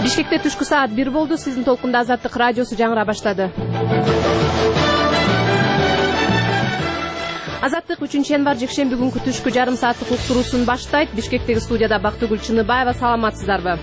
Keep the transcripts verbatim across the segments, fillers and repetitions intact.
Бишкекте түшкү саат бир болду. Сиздин толкунда Азаттык радиосу жаңыра баштады. Азаттык үчүнчү январь жекшемби күнкү түшкү жарым сааттык уктуруусун баштайт. Бишкектеги студияда Бактыгүл Чыныбаева. Саламатсыздарбы?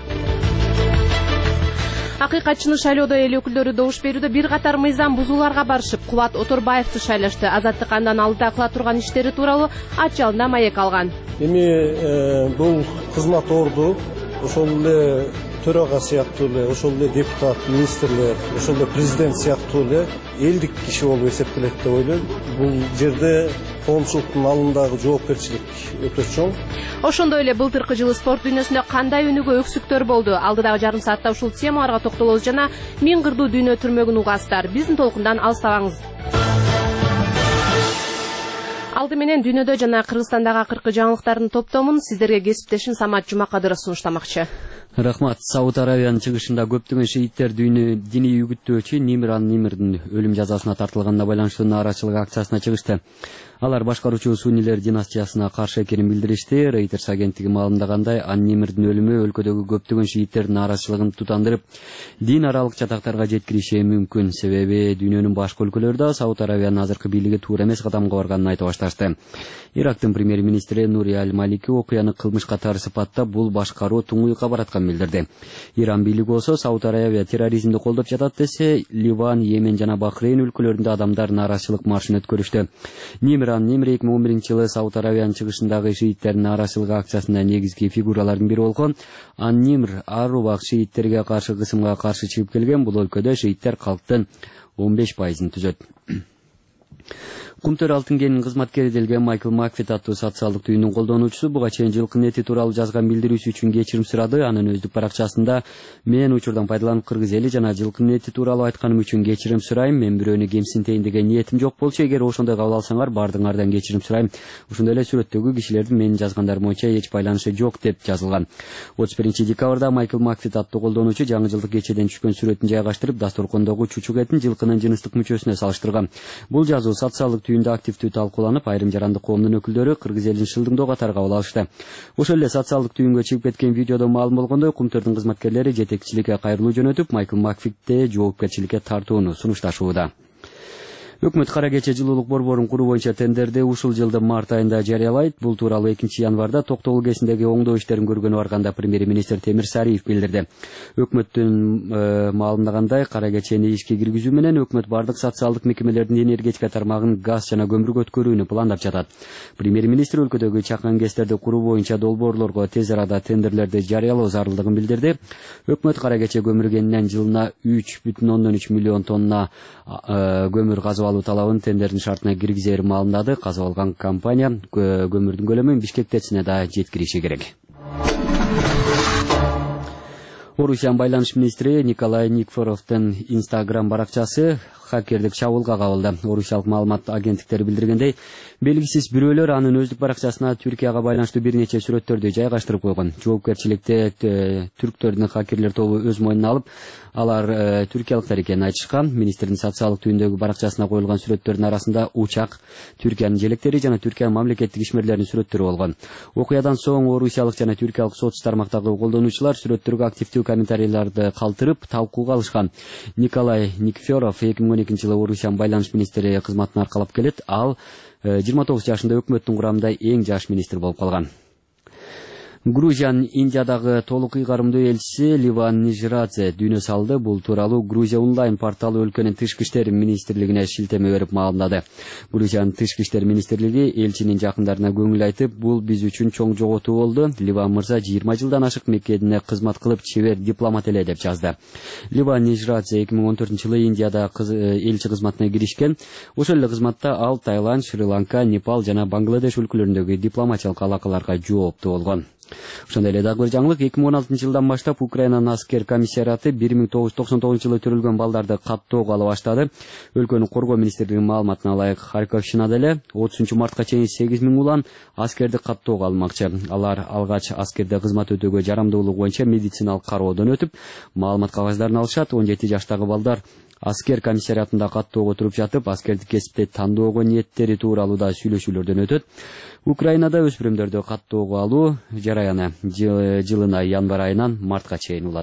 Акыйкатчыны шайлоодо эл өкүлдөрү добуш берүүдө бир катар мыйзам бузууларга барышып, Кубат Оторбаевди шайлашты. Азаттык андан алдыда кыла турган иштери тууралуу ачалында маек алган. Эми бул кызмат орду ошол эле төрага сыяктуу эле, ошол эле депутат, министрлер, ошол эле президент сыяктуу эле элдик киши болуп эсептелет деп ойлойм. Бул жерде коомчулуктун алдындагы жоопкерчилик өтө чоң. Ошондой эле былтыркы жылы спорт дүйнөсүндө кандай өнүгүү өксүктөр болду? Алдыдагы жарым саатта ушул темаларга токтолобуз жана миң кырдуу дүйнө түрмөгүн угасыздар. Биздин толкундан алыстабаңыз. Алды менен дүйнөдө жана Кыргызстандагы акыркы жаңылыктардын топтомун сиздерге кесиптешим Самат Жумакадыров сунуштамакчы. Рахмат. Сауд Аравиянын чыгышында көптөгөн шииттер дүйнө диний үгүттөөчү Нимир ан-Нимирдин өлүм жазасына тартылганына байланыштуу нааразычылык акциясына чыгышты. Алар башкаруучу Суннилер династиясына каршы экенин билдиришти. Reuters агенттиги маалымдагандай, ан-Нимирдин өлүмү өлкөдөгү көптөгөн шииттердин нааразычылыгын тутандырып, дин аралык чатактарга жеткириши мүмкүн. Себеби дүйнөнүн башка өлкөлөрү Сауд Аравиянын азыркы бийлиги туура эмес кадамга барганын айта башташты. Ирактын премьер-министри Нури аль-Малики окуяны кылмыш катары сыпаттап, бул башкаруу туңуюкка баратканын билдирди. Иран бийлиги болсо Сауд Аравия терроризмди колдоп жатат десе, Ливан, Йемен жана Бахрейн өлкөлөрүндө адамдар нааразычылык маршын өткөрүштү. Нимир ан-Нимир эки миң он биринчи жылы Сауд Аравиянын чыгышындагы шииттердин нааразычылык акциясында негизги фигуралардын бири болгон. Ан-Нимир ар убак шииттерге каршы кысымга каршы чыгып келген. Бул өлкөдө шииттер калктын он беш пайызын түзөт. Кумтөр алтын кенинин кызматкери делген Майкл Макфит аттуу социалдык түйүнүн колдонуучусу буга чейин жылкынын эти тууралуу жазган билдирүүсү үчүн кечирим сурады. Анын өздүк баракчасында: "Мен учурдан пайдаланып кыргыз эли жана жылкынын эти тууралуу айтканым үчүн кечирим сурайм. Мен бирөөнү кемсинтейин деген ниетим жок болчу. Эгер ошондой кабыл алсаңар, бардыгыңардан кечирим сурайм. Ошондой эле сүрөттөгү кишилердин менин жазгандарым боюнча эч байланышы жок" деп жазылган. отуз биринчи декабрда Майкл Макфит аттуу колдонуучу жаңы жылдык кечеден түшкөн сүрөтүн жайгаштырып, дасторкондогу чучук этин жылкынын жыныстык мүчөсүнө салыштырган. Бул жазуу социалдык түйүндө активдүү талкууланып, айрым жарандык коомдун өкүлдөрү кыргыз элин шылдыңдоо катары кабыл алышты. Ошол эле социалдык түйүнгө чыгып кеткен видеодо маалым болгондой, кумтөрдүн кызматкерлери жетекчиликке кайрылуу жөнөтүп, Майкл Макфитте жоопкерчиликке тартууну сунушташууда. Өкмөт кара кече жылуулук борборун куруу боюнча тендерди ушул жылдын март айында жарыялайт. Бул тууралуу экинчи январда Токтогул КЭСиндеги оңдоо иштерин көргөнү барганда премьер-министр Темир Сариев билдирди. Өкмөттүн э, маалымдагандай, кара кечени ишке киргизүү менен өкмөт бардык социалдык мекемелердин энергетика тармагын газ жана көмүргө өткөрүүнү пландап жатат. Премьер-министр өлкөдөгү чакан КЭСтерди куруу боюнча долбоорлорго тез арада тендерлерди жарыялоо зарылдыгын билдирди. Өкмөт кара кече көмүр кенинен жылына үч бүтүн ондон үч миллион тонна э, көмүр казып алуу талабын тендердин шартына киргизери маалымдады. Казып алган компания көмүрдүн көлөмүн Бишкек ТЭЦине да жеткириши керек. Орусиянын байланыш министри Николай Никифоровдун Instagram баракчасы хакердик чабуулга кабылды. Орусиялык маалымат агенттиктери билдиргендей, белгисиз бирөөлөр анын өздүк баракчасына Түркияга байланыштуу бир нече сүрөттөрдү жайгаштырып койгон. Жоопкерчиликте түрктөрдүн хакерлер тобу өз мойнуна алып, алар э, түркиялыктар экенин айтышкан. Министрдин социалдык түйүндөгү баракчасына коюлган сүрөттөрдүн арасында учак, Түркиянын желектери жана Түркиянын мамлекеттик ишмерлеринин сүрөттөрү болгон. Окуядан соң орусиялык жана түркиялык соц тармактагы колдонуучулар сүрөттөргө активдүү комментарийларды калтырып, талкууга алышкан. Николай Никифоров эки миң он экинчи жылы Орусиянын байланыш министри кызматын аркалап келет. Ал жыйырма тогуз жашында өкмөттүн курамында эң жаш министр болуп калган. Грузиянын Индиядагы толук ыйгарымдуу элчиси Ливан Нижрадзе дүйнө салды. Бул тууралуу Грузия онлайн порталы өлкөнүн тышкы иштер министрлигине шилтеме берип маалымдады. Грузиянын тышкы иштер министрлиги элчинин жакындарына көңүл айтып, бул биз үчүн чоң жоготуу болду. Ливан мырза жыйырма жылдан ашык меккедине кызмат кылып, чебер дипломат эле деп жазды. Ливан Нижрадзе эки миң он төртүнчү жылы Индияда элчи кызматына киришкен. Ошол эле кызматта ал Таиланд, Шри-Ланка, Непал жана Бангладеш өлкөлөрүндөгү дипломатиялык алакаларга жооптуу болгон. Ошондой эле дагы бир жаңылык: эки миң он алтынчы жылдан баштап Украинанын аскер комиссариаты бир миң тогуз жүз токсон тогузунчу жылы төрөлгөн балдарды каттоого ала баштады. Өлкөнүн коргоо министрлигинин маалыматына ылайык, Харьковщинада эле отузунчу мартка чейин сегиз миң улан аскерди каттоого алмакчы. Алар алгач аскерде кызмат өтөөгө жарамдуулугу боюнча медициналык кароодон өтүп, маалымат кагаздарын алышат. он жети жаштагы балдар аскер комиссариатында каттоого туруп жатып, аскердик кесипти тандоого ниеттери тууралуу да сүйлөшүүлөрдөн өтөт. Украинада өспүрүмдөрдү каттоого алуу жараяны жылына январь айынан мартка чейин уланат.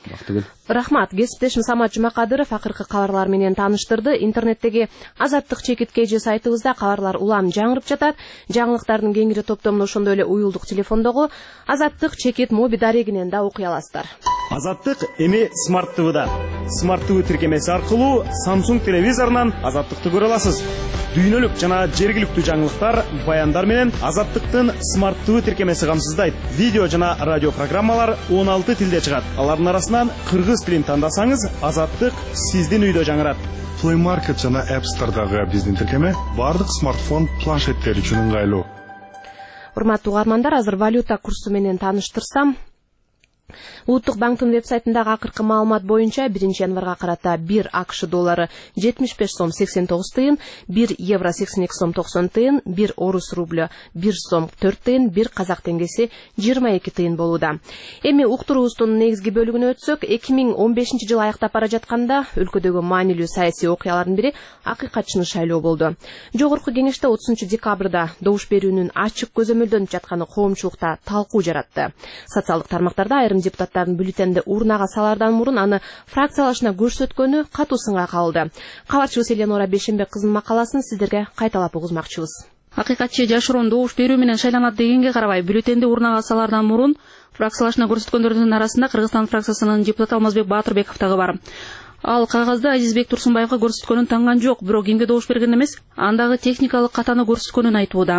Бактыгүл. Рахмат. Кесиптешим Самат Жумакадыров акыркы кабарлар менен тааныштырды. Интернеттеги Азаттык чекит кж сайтыбызда кабарлар улам жаңырып жатат. Жаңылыктардын кеңири топтомун ошондой эле уюлдук телефондогу Азаттык чекит моби дарегинен да окуй аласыздар. Азаттык эми Smart ти ви-да. Smart ти ви тиркемеси аркылуу Samsung телевизорунан Азаттыкты көрө аласыз. Дүйнөлүк жана жергиликтүү жаңылыктар, баяндар менен Азаттыктын Smart ти ви тиркемеси камсыздайт. Видео жана радио программалар он алты тилде чыгат. Алардын арасынан кыргыз тилин тандасаңыз, Азаттык сиздин үйдө жаңырат. Play Market жана App Store'дагы биздин тиркеме бардык смартфон планшеттер үчүн ыңгайлуу. Урматтуу угармандар, азыр валюта курсу менен тааныштырсам, Улуттук банктын вебсайтындагы акыркы маалымат боюнча биринчи январга карата бир АКШ доллары жетимиш беш сом сексен тогуз тыйын, бир евро сексен эки сом токсон тыйын, бир орус рублю бир сом төрт тыйын, бир казак теңгеси жыйырма эки тыйын болууда. Эми уктуруубуздун негизги бөлүгүнө өтсөк, эки миң он бешинчи жыл аяктап бара жатканда өлкөдөгү маанилүү саясий окуялардын бири акыйкатчыны шайлоо болду. Жогорку кеңеште отузунчу декабрда добуш берүүнүн ачык көзөмөлдөнүп жатканы коомчулукта талкуу жаратты. Социалдык тармактарда айрым депутаттардын бюллетенди урнага салардан мурун аны фракциялашына көрсөткөнү катуу сынга калды. Кабарчыбыз Эленора Бешенбек кызынын макаласын сиздерге кайталап угузмакчыбыз. Акыйкатчы жашыруун добуш берүү менен шайланат дегенге карабай, бюллетенди урнага салардан мурун фракциялашына көрсөткөндөрдүн арасында Кыргызстан фракциясынын депутаты Алмазбек Баатырбеков дагы бар. Ал кагазды Азизбек Турсунбаевга көрсөткөнүн танган жок, бирок кимге добуш берген эмес, андагы техникалык катаны көрсөткөнүн айтууда.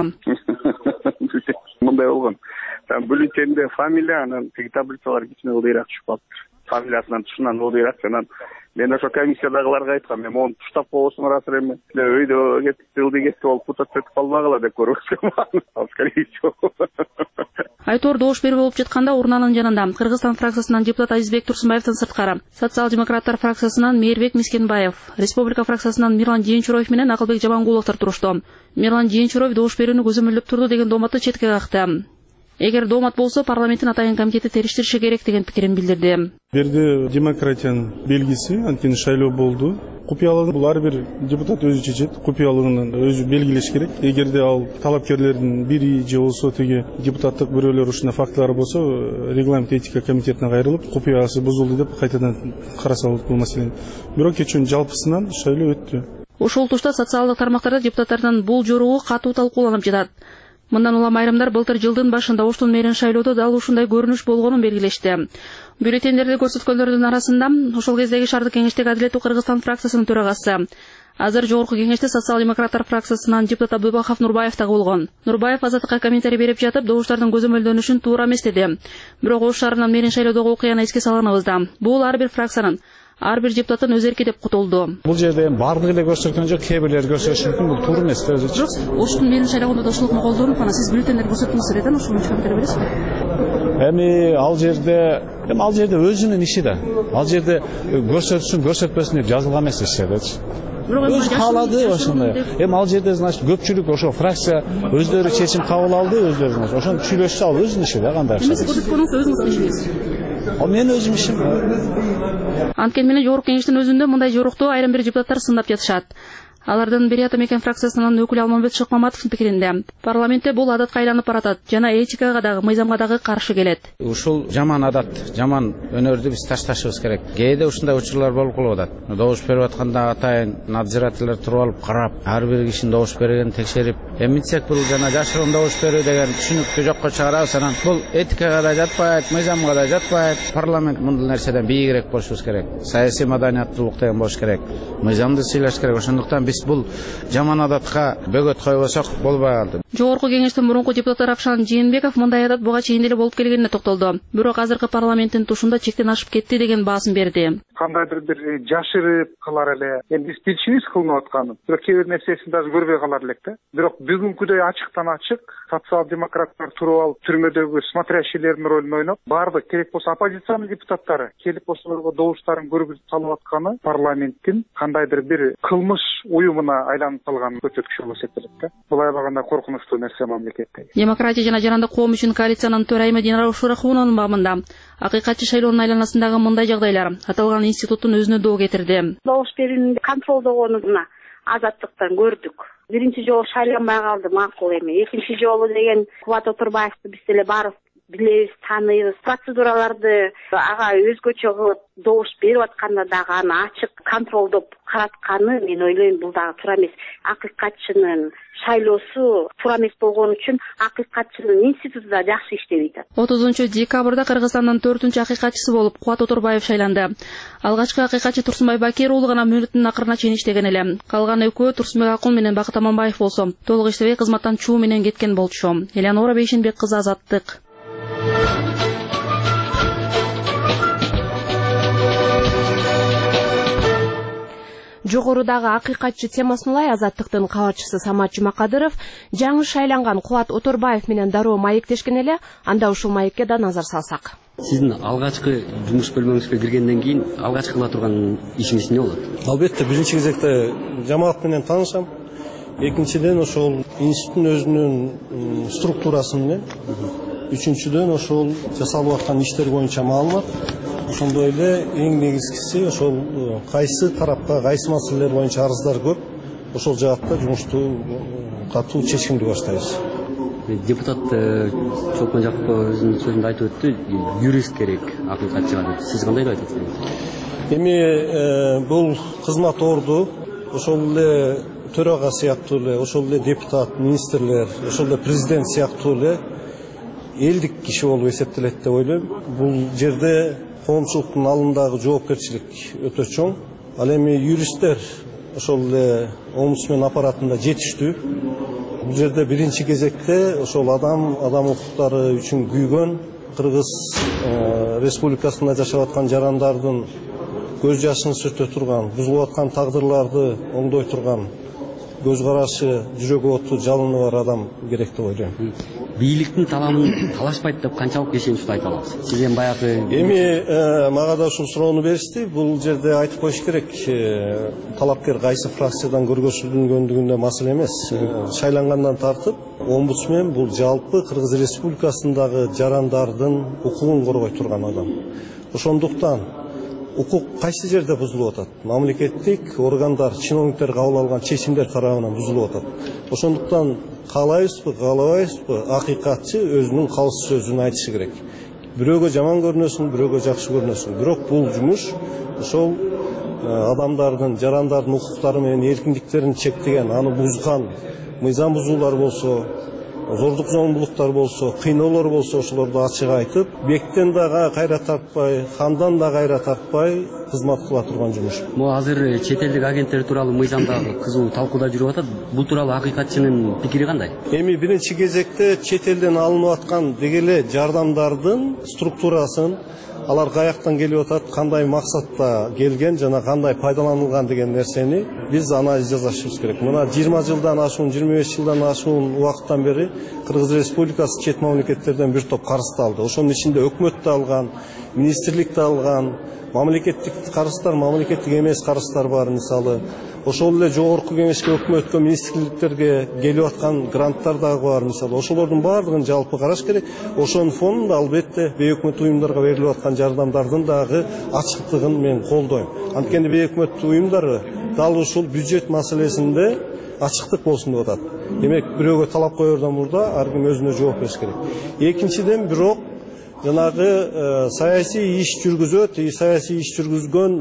Мындай болгон. Бюллетенде фамилия, анан тиги таблицалар кичине ылдыйраак түшүп калыптыр. Фамилиясынан тушунан ылдыйраак, анан мен ошо комиссиядагыларга айткам, мен мону туштап койбосуң ырасыр эми. Өйдө кетип ылдый кетип алып путат өтүп калбагыла деп көрөсөм. Ал скорее всего. Айтор добуш берүү болуп жатканда урнанын жанында Кыргызстан фракциясынан депутат Азизбек Турсунбаевдин сырткары социал-демократтар фракциясынан Мээрбек Мискенбаев, Республика фракциясынан Мирлан Жээнчуроев менен Акылбек Жамангуловдор турушту. Мирлан Жээнчуроев добуш берүүнү көзөмөлдөп турду деген дооматты четке какты. Эгер доомат болсо, парламенттин атайын комитети териштириши керек деген пикирин билдирди. Берде демократиянын белгиси, анткени шайлоо болду. Купуялыгын бул ар бир депутат өзү чечет, купуялыгын өзү белгилеш керек. Эгерде ал талапкерлердин бири же болсо теги депутаттык бирөөлөр ушундай фактылар болсо, регламент этика комитетине кайрылып, купуясы бузулду деп кайтадан караса болот бул маселени. Бирок кечүүнүн жалпысынан шайлоо өттү. Ошол тушта социалдык тармактарда депутаттардын бул жоругу катуу талкууланып жатат. Мындан улам айрымдар былтыр жылдын башында оштун мэрин шайлоодо дал ушундай көрүнүш болгонун белгилешти. Бюллетендерди көрсөткөндөрдүн арасында ошол кездеги шаардык кеңештеги Адилеттүү Кыргызстан фракциясынын төрагасы, азыр жогорку кеңеште социал-демократтар фракциясынан депутат Абдыбахов Нурбаев дагы болгон. Нурбаев Азаттыкка комментарий берип жатып, добуштардын көзөмөлдөнүшүн туура эмес деди. Бирок Ош шаарынын мэрин шайлоодогу окуяны эске салганыбыз да. Бул ар бир фракциянын, ар бир депутаттын өз эрки деп кутулду. Бул жерде бардыгы эле көрсөткөн жок, кээ бирлери көрсөтүшү мүмкүн, бул туура эмес. Жок, Оштун мэрин шайлоогунда да ошолукну колдонуп, анан сиз бюллетендерди көрсөттүңүздөр экен, ошого комментарий бересизби? Эми ал жерде, эми ал жерде өзүнүн иши да. Ал жерде көрсөтсүн, көрсөтпөсүн деп жазылган эмес эч жердечи. Өз каалады ошондой. Эми ал жерде, значит, көпчүлүк ошо фракция өздөрү чечим кабыл алды, өздөрү, значит, ошону сүйлөшсө ал өзүнүн иши да, кандай. Эмес көрсөткөнүңүз өзүңүздүн ишиңиз. Ал менин өзүм ишим. Анткени менен жогорку кеңештин өзүндө мындай жорукту айрым бир депутаттар сындап жатышат. Алардын бири Ата Мекен фракциясынын өкүлү Алмамбет Шыкмаматовдун пикиринде, парламентте бул адатка айланып баратат жана этикага дагы, мыйзамга дагы каршы келет. Ушул жаман адат, жаман өнөрдү биз ташташыбыз керек. Кээде ушундай учурлар болуп калып атат. Добуш берип атканда атайын надзирательдер туруп алып карап, ар бир кишинин добуш бергенин текшерип, эмитсек бул жана жашыруун добуш берүү деген түшүнүктү жокко чыгарабыз. Анан бул этикага да жатпайт, мыйзамга да жатпайт. Парламент мындай нерседен бийигирээк болушубуз керек. Саясий маданияттуулук деген болуш керек. Мыйзамды сыйлаш керек. Ошондуктан бул жаман адатка бөгөт койбосок болбой калды. Жогорку кеңештин мурунку депутаты Равшан Жээнбеков мындай адат буга чейин деле болуп келгенине токтолду. Бирок азыркы парламенттин тушунда чектен ашып кетти деген баасын берди. Кандайдыр бир жашырып калар эле. Эми биз билчүбүз кылынып атканын. Бирок кээ бир нерсесин дагы көрбөй калар элек да. Бирок бүгүнкүдөй ачыктан ачык социал-демократтар туруп алып түрмөдөгү смотрящийлердин ролун ойноп, баардык керек болсо оппозициянын депутаттары келип ошолорго добуштарын көргүзүп салып атканы парламенттин кандайдыр бир кылмыш уюмуна айланып калган көрсөткүч болуп эсептелет да. Бул аябаганда коркунучтуу нерсе мамлекетте. Демократия жана жарандык коом үчүн коалициянын төрайымы Динара Ушурахунанын бабында акыйкатчы шайлоонун айланасындагы мындай жагдайлар аталган институттун өзүнө доо кетирди. Добуш берүүнү контролдогонуна Азаттыктан көрдүк. Биринчи жолу шайланбай калды, макул эми. Экинчи жолу деген Кубат Отурбаевди биз деле баарыбыз билебиз, тааныйбыз. Процедураларды ага өзгөчө кылып добуш берип атканда дагы аны ачык контролдоп каратканы мен ойлойм бул дагы туура эмес. Акыйкатчынын шайлоосу туура эмес болгон үчүн акыйкатчынын институту да жакшы иштебейт. отузунчу декабрда Кыргызстандын төртүнчү акыйкатчысы болуп Кубат Оторбаев шайланды. Алгачкы акыйкатчы Турсунбай Бакир уулу гана мөөнөтүнүн акырына чейин иштеген эле. Калган экөө Турсунбек Акун менен Бакыт Аманбаев болсо толук иштебей кызматтан чуу менен кеткен болчу. Элеонора Бейшенбек кызы, Азаттык. Жогорудагы акыйкатчы темасын улай Азаттыктын кабарчысы Самат Жумакадыров жаңы шайланган Кубат Оторбаев менен дароо маектешкен эле. Анда ушул маекке да назар салсак. Сиздин алгачкы жумуш бөлмөңүзгө киргенден кийин алгач кыла турган ишиңиз эмне болот? Албетте биринчи кезекте жамаат менен таанышам. Экинчиден ошол институттун өзүнүн структурасы менен. Үчүнчүдөн ошол жасалып аткан иштер боюнча маалымат. Ошондой эле эң негизгиси ошол кайсы тарапка кайсы маселелер боюнча арыздар көп. Ошол жаатта жумушту катуу чечкиндүү баштайбыз. Депутат Чолпон Жакупов өзүнүн сөзүндө айтып өттү, юрист керек акыйкатчыга деп. Сиз кандай деп айтасыз? Эми бул кызмат орду ошол эле төрага сыяктуу эле, ошол эле депутат, министрлер, ошол эле президент сыяктуу эле элдик киши болуп эсептелет деп ойлойм. Бул жерде коомчулуктун алдындагы жоопкерчилик өтө чоң. Ал эми юристтер ошол эле омбудсмен аппаратында жетиштүү. Бул жерде биринчи кезекте ошол адам, адам укуктары үчүн күйгөн Кыргыз Республикасында жашап аткан жарандардын көз жашын сүртө турган, бузулуп аткан тагдырларды оңдой турган көз карашы, жүрөгү оту, жалыны бар адам керек деп ойлойм. Бийликтин таламын талашпайт деп канчалык ишеничтүү айта аласыз? Сиз эми баягы эми мага да ушул суроону беришти. Бул жерде айтып коюш керек, талапкер кайсы фракциядан көргөзүлгөндүгүндө маселе эмес. Шайлангандан тартып омбудсмен бул жалпы Кыргыз Республикасындагы жарандардын укугун коргой турган адам. Ошондуктан укук кайсы жерде бузулуп атат? Мамлекеттик органдар, чиновниктер кабыл алган чечимдер тарабынан бузулуп атат. Ошондуктан каалайбызбы, каалабайбызбы, акыйкатчы өзүнүн калыс сөзүн айтышы керек. Бирөөгө жаман көрүнөсүн, бирөөгө жакшы көрүнөсүн. Бирок бул жумуш ошол адамдардын, жарандардын укуктары менен эркиндиктерин чектеген, аны бузган, мыйзам бузуулар болсо, зордук зомбулуктар болсо, кыйноолор болсо ошолорду ачык айтып, бектен да кайра тартпай, хандан да кайра тартпай кызмат кыла турган жумуш. Могу азыр чет элдик агенттер тууралуу мыйзамдагы кызуу талкууда жүрүп атат. Бул тууралуу акыйкатчынын пикири кандай? Эми биринчи кезекте чет элден алынып аткан дегеле жардамдардын структурасын, алар каяктан келип атат, кандай максатта келген жана кандай пайдаланылган деген нерсени биз анализ жасашыбыз керек. Мына жыйырма жылдан ашуун, жыйырма беш жылдан ашуун убакыттан бери Кыргыз Республикасы чет мамлекеттерден бир топ карызды алды. Ошонун ичинде өкмөт да алган, министрлик да алган, мамлекеттик карыздар, мамлекеттик эмес карыздар бар. Мисалы, ошол эле жогорку кеңешке, өкмөткө, министрликтерге келип аткан гранттар дагы бар. Мисалы, ошолордун баардыгын жалпы караш керек. Ошонун фонунда албетте бейөкмөт уюмдарга берилип аткан жардамдардын дагы ачыктыгын мен колдойм. Анткени бейөкмөт уюмдары дал ушул бюджет маселесинде ачыктык болсун деп атат. Демек, бирөөгө талап коердон мурда ар ким өзүнө жооп бериш керек. Экинчиден, бирок жанагы саясий иш жүргүзөт, саясий иш жүргүзгөн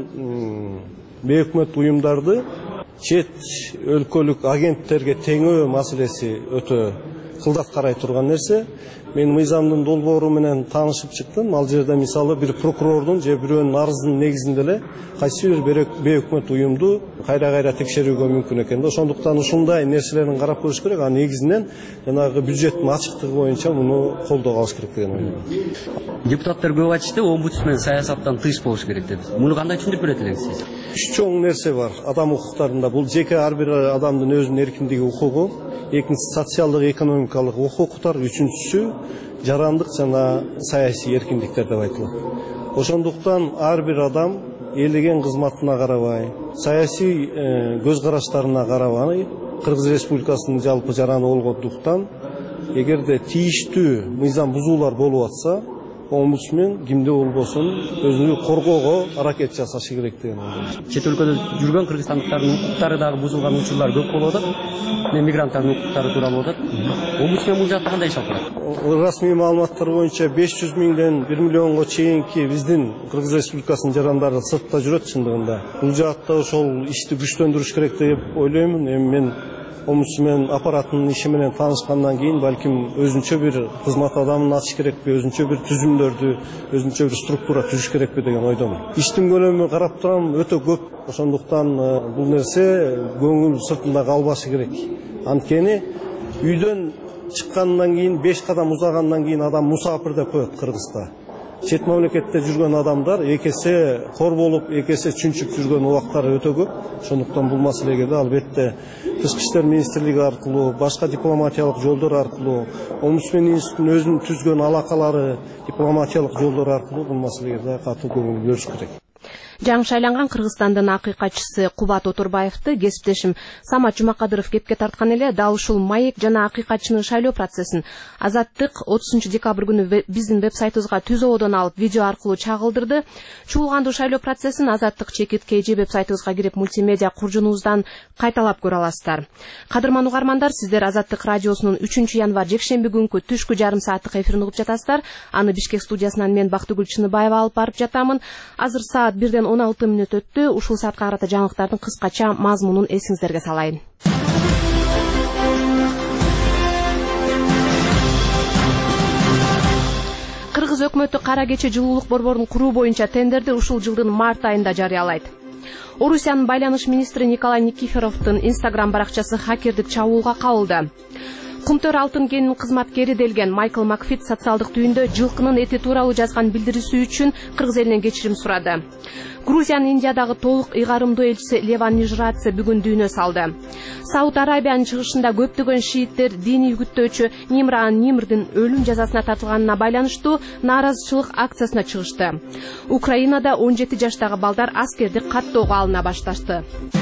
бейөкмөт уюмдарды чет өлкөлүк агенттерге теңөө маселеси өтө кылдат карай турган нерсе. Мен мыйзамдын долбоору менен таанышып чыктым. Ал жерде мисалы бир прокурордун же бирөөнүн арызынын негизинде эле кайсы бир бейөкмөт уюмду кайра-кайра текшерүүгө мүмкүн экен. Ошондуктан ушундай нерселерин карап көрүш керек. А негизинен жанагы бюджеттин ачыктыгы боюнча муну колдоо алыш керек деген ойлойм. Депутаттар көп айтышты, омбудсмен саясаттан тыш болуш керек деп. Муну кандай түшүндүрүп берет элеңиз? Үч чоң нерсе бар адам укуктарында. Бул жеке ар бир адамдын өзүнүн эркиндиги, укугу, экинчиси социалдык, экономикалык укуктар, үчүнчүсү жарандык жана саясий эркиндиктер деп айтылат. Ошондуктан ар бир адам элеген кызматына карабай, саясий көз караштарына карабай, Кыргыз Республикасынын жалпы жараны болгондуктан, эгерде тийиштүү мыйзам бузуулар болуп атса, омбудсмен кимде болбосун өзүнү коргоого аракет жасашы керек деген ойлойм. Чет өлкөдө жүргөн кыргызстандыктардын укуктары дагы бузулган учурлар көп болуп атат. Мигранттардын укуктары тууралуу болуп атат. Омбудсмен бул жакта кандай иш алып барат? расмий маалыматтар боюнча беш жүз миңден бир миллионго чейинки биздин Кыргыз Республикасынын жарандары сыртта жүрөт чындыгында. Бул жаатта ошол ишти күчтөндүрүш керек деп ойлоймун. Эми мен омусмен аппараттын иши менен таанышкандан кийин балким өзүнчө бир кызмат адамын ачыш керекпи, өзүнчө бир түзүмдөрдү, өзүнчө бир структура түзүш керекпи деген ойдомун. Иштин көлөмү карап турам өтө көп. Ошондуктан бул нерсе көңүл сыртында калбашы керек. Анткени үйдөн чыккандан кийин беш кадам узагандан кийин адам мусафир деп коет Кыргызда. Чет мамлекетте жүргөн адамдар эки эсе кор болуп, эки эсе чүнчүп жүргөн убактары өтө көп. Ошондуктан бул маселеге да албетте Тышкы иштер министрлиги аркылуу, башка дипломатиялык жолдор аркылуу, Омусмен институтунун өзүнүн түзгөн алакалары, дипломатиялык жолдор аркылуу бул маселеге да катуу көңүл бөлүш керек. Жаңы шайланган Кыргызстандын акыйкатчысы Кубат Отурбаевди кесиптешим Самат Жумакадыров кепке тарткан эле. Дал ушул маек жана акыйкатчынын шайлоо процессин Азаттык отузунчу декабрь күнү биздин веб-сайтыбызга түзөөдөн алып видео аркылуу чагылдырды. Чуулгандуу шайлоо процессин Азаттык чекит кей жи веб-сайтыбызга кирип мультимедиа куржунубуздан кайталап көрө аласыздар. Кадырман угармандар, сиздер Азаттык радиосунун үчүнчү январь жекшемби күнкү түшкү жарым сааттык эфирин угуп жатасыздар. Аны Бишкек студиясынан мен Бактыгүл Чыныбаева алып барып жатамын. Азыр саат бирден он алты мүнөт өттү. Ушул саатка карата жаңылыктардын кыскача мазмунун эсиңиздерге салайын. Кыргыз өкмөтү кара кече жылуулук борборун куруу боюнча тендерди ушул жылдын март айында жарыялайт. Орусиянын байланыш министри Николай Никифоровдун Инстаграм баракчасы хакердик чабуулга кабылды. Кумтөр алтын кенинин кызматкери делген Майкл Макфит социалдык түйүндө жылкынын эти тууралуу жазган билдирүүсү үчүн Кыргыз элинен кечирим сурады. Грузиянын Индиядагы толук ыйгарымдуу элчиси Леван Нижрадзе бүгүн дүйнө салды. Сауд Арабиянын чыгышында көптөгөн шииттер диний үгүттөөчү Нимран Нимрдин өлүм жазасына тартылганына байланыштуу нааразычылык акциясына чыгышты. Украинада он жети жаштагы балдар аскердик каттоого алына башташты.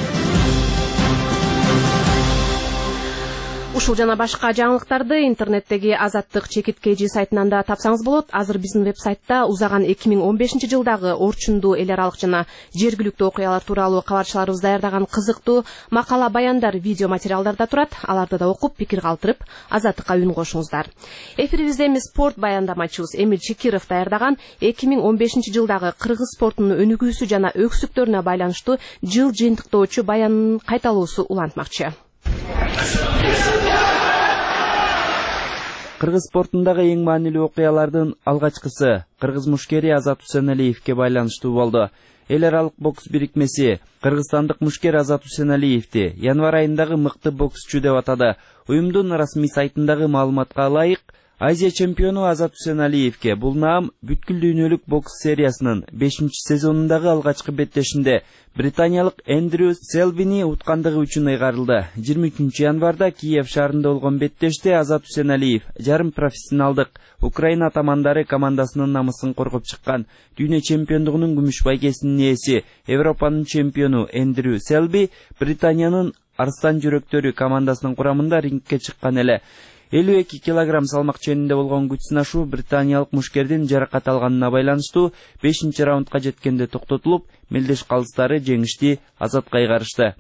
Ушул жана башка жаңылыктарды интернеттеги Азаттык чекит кей жи сайтынан да тапсаңыз болот. Азыр биздин веб-сайтта узаган эки миң он бешинчи жылдагы орчундуу, эл аралык жана жергиликтүү окуялар тууралуу кабарчыларыбыз даярдаган кызыктуу макала, баяндар, видео материалдар да турат. Аларды да окуп, пикир калтырып, Азаттыкка үн кошуңуздар. Эфирибизде эми спорт баяндамачыбыз Эмил Чекиров даярдаган эки миң он бешинчи жылдагы кыргыз спортунун өнүгүүсү жана өксүктөрүнө байланыштуу жыл жыйынтыктоочу баянынын кайталоосу улантмакчы. Кыргыз спортундагы эң маанилүү окуялардын алгачкысы кыргыз мушкери Азат Усеналиевке байланыштуу болду. Эл аралык бокс бирикмеси кыргызстандык мушкер Азат Усеналиевди январь айындагы мыкты боксчу деп атады. Уюмдун расмий сайтындагы маалыматка ылайык, Азия чемпиону Азат Усеналиевке бул наам бүткүл дүйнөлүк бокс сериясынын бешинчи сезонундагы алгачкы беттешинде британиялык Эндрю Селбини уткандыгы үчүн ыйгарылды. жыйырма үчүнчү январда Киев шаарында болгон беттеште Азат Усеналиев жарым профессионалдык Украина атамандары командасынын намысын коргоп чыккан. Дүйнө чемпиондугунун күмүш байгесинин ээси Европанын чемпиону Эндрю Селби Британиянын Арстан жүрөктөрү командасынын курамында рингке чыккан эле. элүү эки килограмм салмак ченинде болгон күч сынашуу британиялык мушкердин жаракат алганына байланыштуу бешинчи раундка жеткенде токтотулуп, мелдеш калыстары жеңишти Азатка ыйгарышты.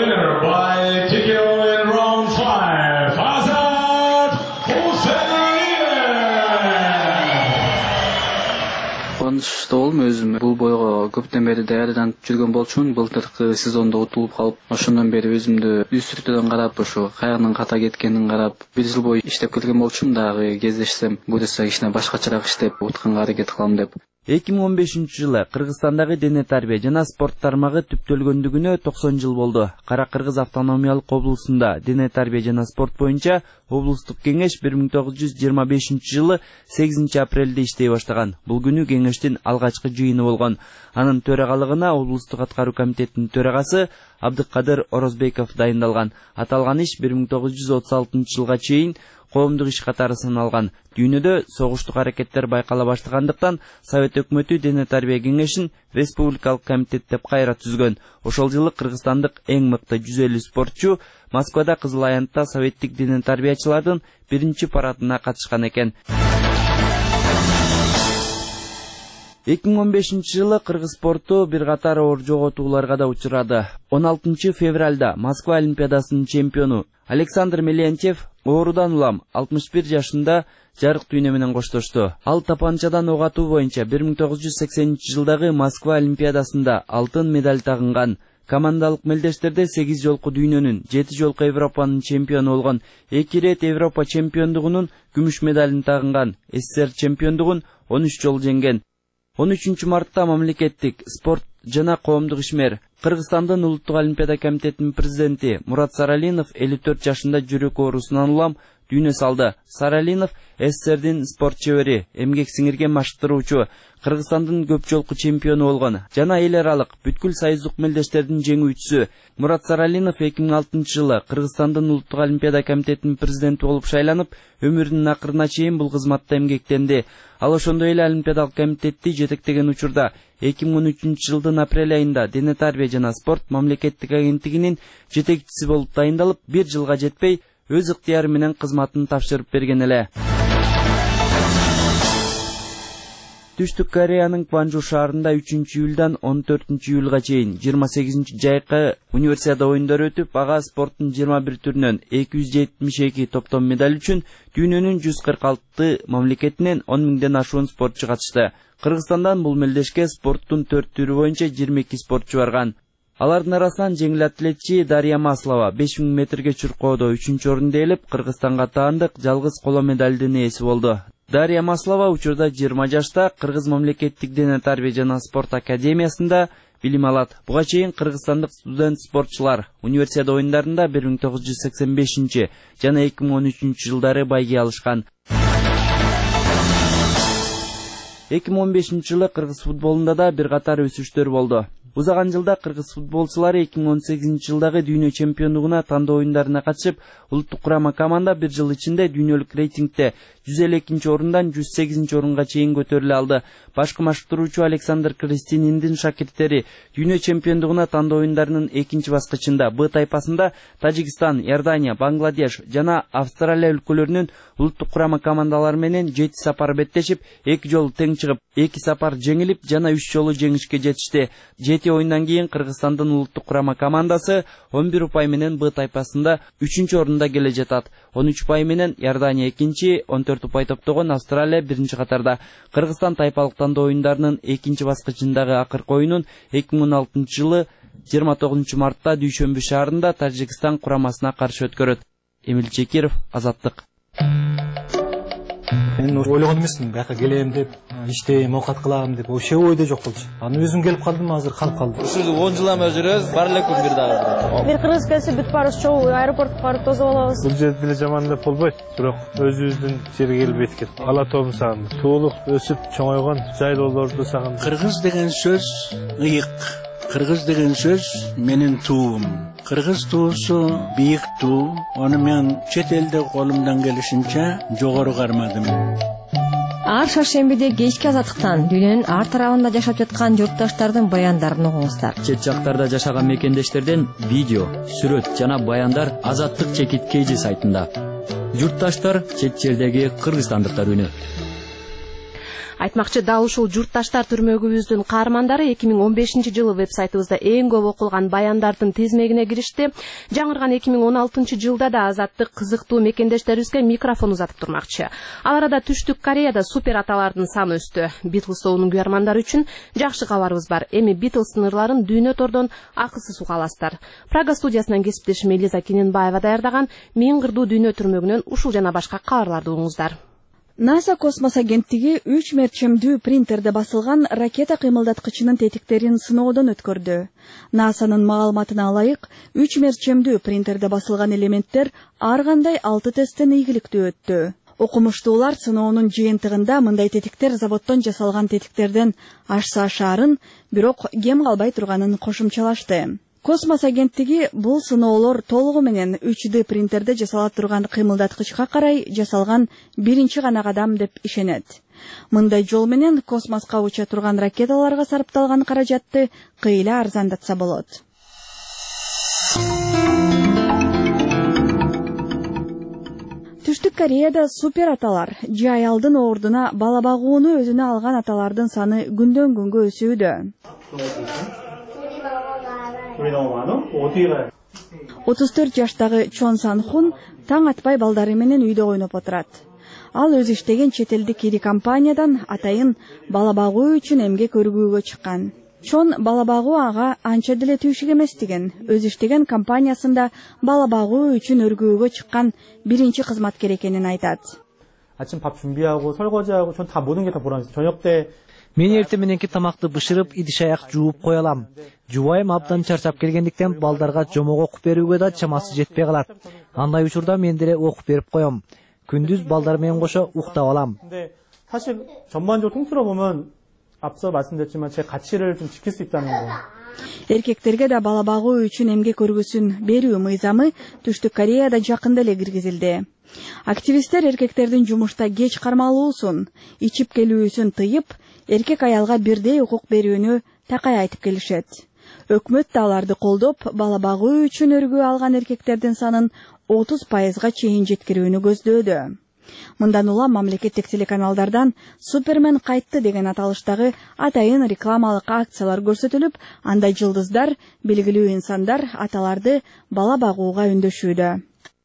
Кубанычта болдум өзүм. Бул бойго көптөн бери даярданып жүргөн болчумун. Былтыркы сезондо утулуп калып, ошондон бери өзүмдү үстүртөдөн карап, ошо каягынын ката кеткенин карап, бир жыл бою иштеп келген болчумун. Дагы кездешсем, буюрса кичине башкачараак иштеп, утканга аракет кылам деп. эки миң он бешинчи жылы Кыргызстандагы дене тарбия жана спорт тармагы түптөлгөндүгүнө токсон жыл болду. Кара Кыргыз автономиялык облусунда дене тарбия жана спорт боюнча облустук кеңеш бир миң тогуз жүз жыйырма бешинчи жылы сегизинчи апрелде иштей баштаган. Бул күнү кеңештин алгачкы жыйыны болгон. Анын төрагалыгына облустук аткаруу комитетинин төрагасы Абдыкадыр Орозбеков дайындалган. Аталган иш бир миң тогуз жүз отуз алтынчы жылга чейин коомдук иш катары саналган. Дүйнөдө согуштук аракеттер байкала баштагандыктан Совет өкмөтү дене тарбия кеңешин республикалык комитет деп кайра түзгөн. Ошол жылы кыргызстандык эң мыкты жүз элүү спортчу Москвада Кызыл Аянтта советтик дене тарбиячылардын биринчи парадына катышкан экен. эки миң он бешинчи жылы кыргыз спорту бир катар оор жоготууларга да учурады. он алтынчы февралда Москва Олимпиадасынын чемпиону Александр Мелентьев оорудан улам алтымыш бир жашында жарык дүйнө менен коштошту. Ал тапанчадан ок атуу боюнча бир миң тогуз жүз сексенинчи жылдагы Москва Олимпиадасында алтын медаль тагынган. Командалык мелдештерде сегиз жолку дүйнөнүн, жети жолку Европанын чемпиону болгон, эки ирет Европа чемпиондугунун күмүш медалын тагынган, СССР чемпиондугун он үч жолу жеңген. он үчүнчү мартта мамлекеттик спорт жана коомдук ишмер Кыргызстандын улуттук олимпиада комитетинин президенти Мурат Саралинов элүү төрт жашында жүрөк оорусунан улам дүйнө салды. Саралинов СССРдин спорт чебери, эмгек сиңирген машыктыруучу, Кыргызстандын көп жолку чемпиону болгон жана эл аралык бүткүл союздук мелдештердин жеңүүчүсү. Мурат Саралинов эки миң алтынчы жылы Кыргызстандын улуттук олимпиада комитетинин президенти болуп шайланып, өмүрүнүн акырына чейин бул кызматта эмгектенди. Ал ошондой эле олимпиадалык комитетти жетектеген учурда эки миң он үчүнчү жылдын апрель айында Дене тарбия жана спорт мамлекеттик агенттигинин жетекчиси болуп дайындалып, бир жылга жетпей өз ыктыяры менен кызматын тапшырып берген эле. Түштүк Кореянын Кванжу шаарында үчүнчү июлдан он төртүнчү июлга чейин жыйырма сегизинчи жайкы универсиада оюндары өтүп, ага спорттун жыйырма бир түрүнөн эки жүз жетимиш эки топтом медаль үчүн дүйнөнүн жүз кырк алты мамлекетинен он миңден ашуун спортчу катышты. Кыргызстандан бул мелдешке спорттун төрт түрү боюнча жыйырма эки спортчу барган. Алардын арасынан жеңил атлетчи Дарья Маслова беш миң метрге чуркоодо үчүнчү орунду ээлеп, Кыргызстанга таандык жалгыз коло медалдын ээси болду. Дарья Маслова учурда жыйырма жашта Кыргыз мамлекеттик дене тарбия жана спорт академиясында билим алат. Буга чейин кыргызстандык студент спортчулар универсиада оюндарында бир миң тогуз жүз сексен бешинчи жана эки миң он үчүнчү жылдары байге алышкан. эки миң он бешинчи жылы кыргыз футболунда да бир катар өсүштөр болду. Узаган жылда кыргыз футболчулары эки миң он сегизинчи жылдагы дүйнө чемпиондугуна тандоо оюндарына катышып, улуттук курама команда бир жыл ичинде дүйнөлүк рейтингде жүз элүү экинчи орундан жүз сегизинчи орунга чейин көтөрүлө алды. Башкы машыктыруучу Александр Кристининдин шакирттери дүйнө чемпиондугуна тандоо оюндарынын экинчи баскычында Б тайпасында Тажикстан, Иордания, Бангладеш жана Австралия өлкөлөрүнүн улуттук курама командалары менен жети сапар беттешип, эки жолу тең чыгып, эки сапар жеңилип жана үч жолу жеңишке жетишти. жети оюндан кийин Кыргызстандын улуттук курама командасы он бир упай менен Б тайпасында үчүнчү орунда келе жатат. он үч упай менен Иордания экинчи, он төрт упай топтогон Австралия биринчи катарда. Кыргызстан тайпалык тандоо оюндарынын экинчи баскычындагы акыркы оюнун эки миң он алтынчы жылы жыйырма тогузунчу мартта Дүйшөмбү шаарында Тажикстан курамасына каршы өткөрөт. Эмил Чекиров, Азаттык. Мен ойлогон эмесмин, бияка келем деп, иштейм, оокат кылам деп, вообще ойдо жок болчу. Аны өзүм келип калдым, азыр калып калдым. Сиз он жыл эме жүрөсүз, бар эле күн бир дагы. Бир кыргыз келсе бүт барыбыз чогуу аэропортко барып тосуп алабыз. Бул жерде деле жаман деп болбойт, бирок өзүбүздүн жерге келип эткет. Ала тобун сагындым. Туулук өсүп чоңойгон жайлоолорду сагындым. Кыргыз деген сөз ыйык. Кыргыз деген сөз менин туум. Кыргыз туусу бийик туу. Аны мен чет элде колумдан келишинче жогору кармадым. Ар шаршембиде кечки Азаттыктан дүйнөнүн ар тарабында жашап жаткан журтташтардын баяндарын угуңуздар. Чет жактарда жашаган мекендештерден видео, сүрөт жана баяндар Азаттык чекит кейжи сайтында. Журтташтар чет жердеги кыргызстандыктар үнү. Айтмакчы, дал ушул журтташтар түрмөгүбүздүн каармандары эки миң он бешинчи жылы вебсайтыбызда эң көп окулган баяндардын тизмегине киришти. Жаңырган эки миң он алтынчы жылда да Азаттык кызыктуу мекендештерибизге микрофон узатып турмакчы. Ал арада Түштүк Кореяда супер аталардын саны өстү. Битлз тобунун күйөрмандары үчүн жакшы кабарыбыз бар. Эми Битлздын ырларын дүйнө тордон акысыз уга аласыздар. Прага студиясынан кесиптешим Элиза Кененбаева даярдаган Миң кырдуу дүйнө түрмөгүнөн ушул жана башка кабарларды угуңуздар. НАСА космос агенттиги үч мерчемдүү принтерде басылган ракета кыймылдаткычынын тетиктерин сыноодон өткөрдү. НАСАнын маалыматына ылайык, үч мерчемдүү принтерде басылган элементтер ар кандай алты тесттен ийгиликтүү өттү. Окумуштуулар сыноонун жыйынтыгында мындай тетиктер заводдон жасалган тетиктерден ашса ашаарын, бирок кем калбай турганын кошумчалашты. Космос агенттиги бул сыноолор толугу менен үч дэ принтерде жасала турган кыймылдаткычка карай жасалган биринчи гана кадам деп ишенет. Мындай жол менен космоска уча турган ракеталарга сарпталган каражатты кыйла арзандатса болот. Түштүк Кореяда супер аталар же аялдын ордуна бала багууну өзүнө алган аталардын саны күндөн күнгө өсүүдө. отуз төрт жаштагы Чон Сан Хун таң атпай балдары менен үйдө ойноп отурат. Ал өз иштеген чет элдик ири компаниядан атайын бала багуу үчүн эмгек өргүүгө чыккан. Чон бала багуу ага анча деле түйшүк эмес деген. Өз иштеген компаниясында бала багуу үчүн өргүүгө чыккан биринчи кызматкер экенин айтат. 아침 밥 준비하고 설거지하고 전 다 모든 게 다 보람있어요. 저녁 때 Мен эртең мененки тамакты бышырып, идиш-аяк жууп кое алам. Жубайым абдан чарчап келгендиктен балдарга жомок окуп берүүгө да чамасы жетпей калат. Андай учурда мен деле окуп берип коем. Күндүз балдар менен кошо уктап алам. 근데 사실 전반적으로 통틀어 보면 앞서 말씀드렸지만 제 가치를 좀 지킬 수 있다는 거. Эркектерге да бала багуу үчүн эмгек өргүсүн берүү мыйзамы Түштүк Кореяда жакында эле киргизилди. Активисттер эркектердин жумушта кеч кармалуусун, ичип келүүсүн тыйып, эркек аялга бирдей укук берүүнү такай айтып келишет. Өкмөт да аларды колдоп, бала багуу үчүн өргүү алган эркектердин санын отуз пайызга чейин жеткирүүнү көздөөдө. Мындан улам мамлекеттик телеканалдардан Супермен кайтты деген аталыштагы атайын рекламалык акциялар көрсөтүлүп, анда жылдыздар, белгилүү инсандар аталарды бала багууга үндөшүүдө.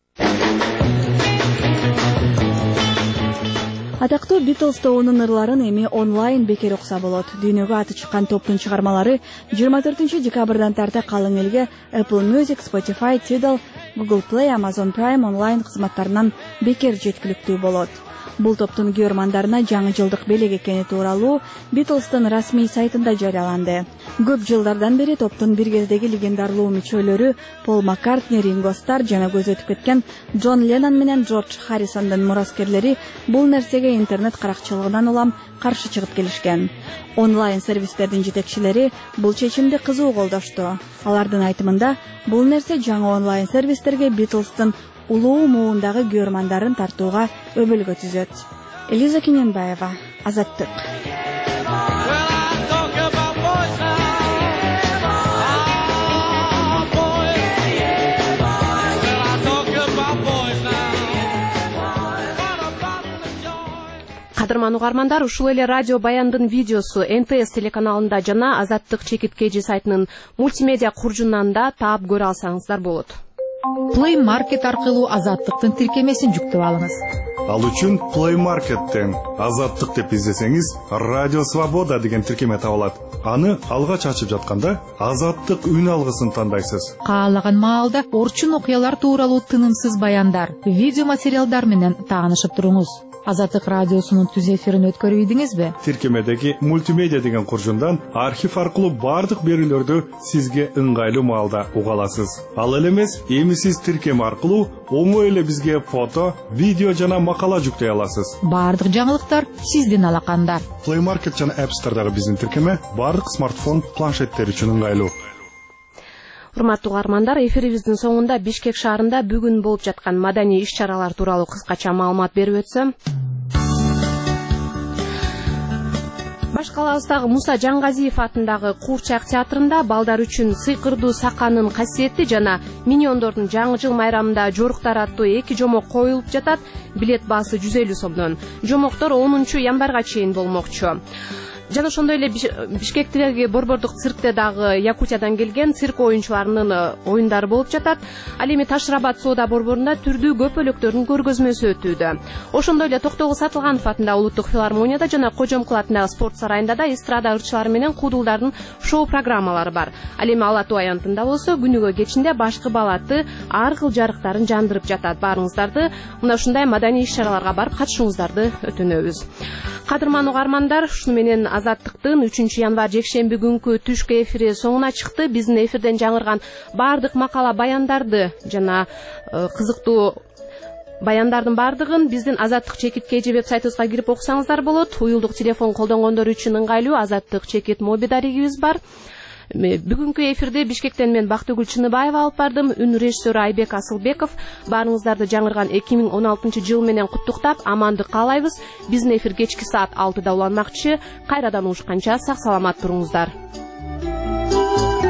Атактуу Beatles тобунун ырларын эми онлайн бекер окса болот. Дүйнөгө аты чыккан топтун чыгармалары жыйырма төртүнчү декабрдан тарта калың элге Apple Music, Spotify, Tidal, Google Play, Amazon Prime онлайн кызматтарынан бекер жеткиликтүү болот. Бул топтун көрмандарына жаңы жылдык белек экени тууралуу Beatles'тын расмий сайтында жарыяланды. Көп жылдардан бери топтун бир кездеги легендарлуу мүчөлөрү Пол Маккартни, Ринго Стар жана көз өтүп кеткен Джон Леннон менен Джордж Харрисондун мураскерлери бул нерсеге интернет каракчылыгынан улам каршы чыгып келишкен. Онлайн сервистердин жетекчилери бул чечимди кызуу колдошту. Алардын айтымында бул нерсе жаңы онлайн сервистерге Beatles'тын улуу муундагы көрмандарын тартууга өбөлгө түзөт. Элиза Кененбаева, Азаттык. Кадырман угармандар, ушул эле радио баяндын видеосу эн тэ эс телеканалында жана Азаттык чекит кежи сайтынын мультимедиа куржунанда таап көрө алсаңыздар болот. Play Market аркылуу Азаттыктын тиркемесин жүктөп алыңыз. Ал үчүн Play Market'тен Азаттык деп издесеңиз, Радио Свобода деген тиркеме табылат. Аны алгач ачып жатканда Азаттык үн алгысын тандайсыз. Каалаган маалда орчун окуялар тууралуу тынымсыз баяндар, видео материалдар менен таанышып туруңуз. Азаттык радиосунун түз эфирин өткөрүп идиңизби? Тиркемедеги мультимедиа деген куржундан архив аркылуу бардык берүүлөрдү сизге ыңгайлуу маалда уга аласыз. Ал эле эмес, эми сиз тиркеме аркылуу оңой эле бизге фото, видео жана макала жүктөй аласыз. Бардык жаңылыктар сиздин алаканда. Play Market жана App Store'дагы биздин тиркеме бардык смартфон, планшеттер үчүн ыңгайлуу. Урматтуу угармандар, эфирибиздин соңунда Бишкек шаарында бүгүн болуп жаткан маданий иш-чаралар тууралуу кыскача маалымат берип өтсөм. Баш калабыздагы Муса Жаңгазиев атындагы Куурчак театрында балдар үчүн Сыйкырдуу Саканын касиети жана Миньондордун жаңы жыл майрамында жоруктар аттуу эки жомок коюлуп жатат. Билет баасы жүз элүү сомдон. Жомоктор онунчу январга чейин болмокчу. Жана ошондой эле Бишкектеги борбордук циркте дагы Якутиядан келген цирк оюнчуларынын оюндары болуп жатат. Ал эми Ташрабад соода борборунда түрдүү көпөлөктөрдүн көргөзмөсү өтүүдө. Ошондой эле Токтогул Сатылганов атындагы Улуттук филармонияда жана Кожомкул атындагы спорт сарайында да эстрада ырчылары менен куудулдардын шоу программалары бар. Ал эми Ала Тоо аянтында болсо күнүгө кечинде башкы балаты ар кыл жарыктарын жандырып жатат. Баарыңыздарды мына ушундай маданий иш-чараларга барып катышууңуздарды өтүнөбүз. Кадырман угармандар, ушуну менен Азаттыктын үчүнчү январь жекшемби күнкү түшкү эфири соңуна чыкты. Биздин эфирден жаңырган бардык макала баяндарды жана кызыктуу баяндардын бардыгын биздин Азаттык чекит кежи вебсайтыбызга кирип окусаңыздар болот. Уюлдук телефон колдонгондор үчүн ыңгайлуу Азаттык чекит моби дарегибиз бар. Бүгүнкү эфирде Бишкектен мен Бактыгүл Чыныбаева алып бардым. Үн режиссеру Айбек Асылбеков. Баарыңыздарды жаңырган эки миң он алтынчы жыл менен куттуктап, амандык каалайбыз. Биздин эфир кечки саат алтыда уланмакчы. Кайрадан угушканча сак саламат туруңуздар.